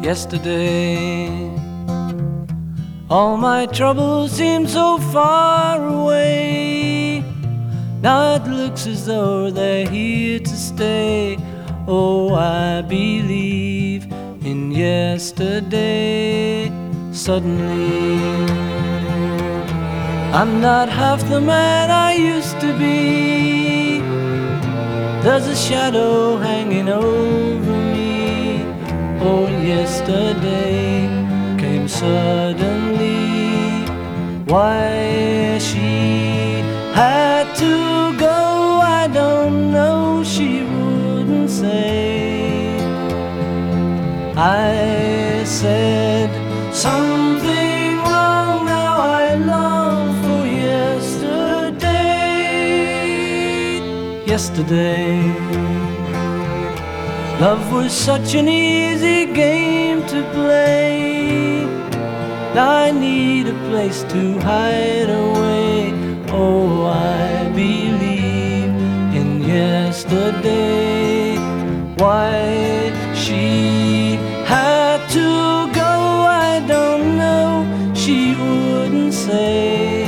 yesterday. All my troubles seem so far away. Now it looks as though they're here to stay. Oh, I believe in yesterday. Suddenly, I'm not half the man I used to be. There's a shadow hanging over me. Oh, yesterday came suddenly. Why she had to go, I don't know, she wouldn't say. I said something wrong, now I long for yesterday. Yesterday, love was such an easy game to play. Now I need a place to hide away. Oh, I believe in yesterday. Why she had to go, I don't know, she wouldn't say.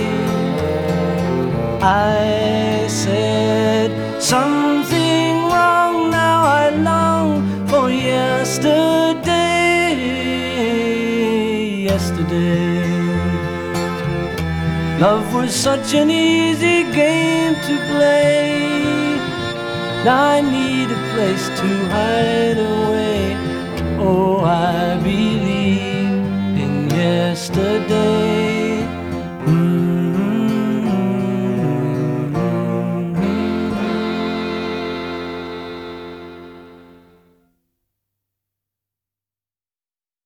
I said something wrong, now I long for yesterday. Yesterday, love was such an easy game to play. Now I need a place to hide away. Oh, I believe in yesterday.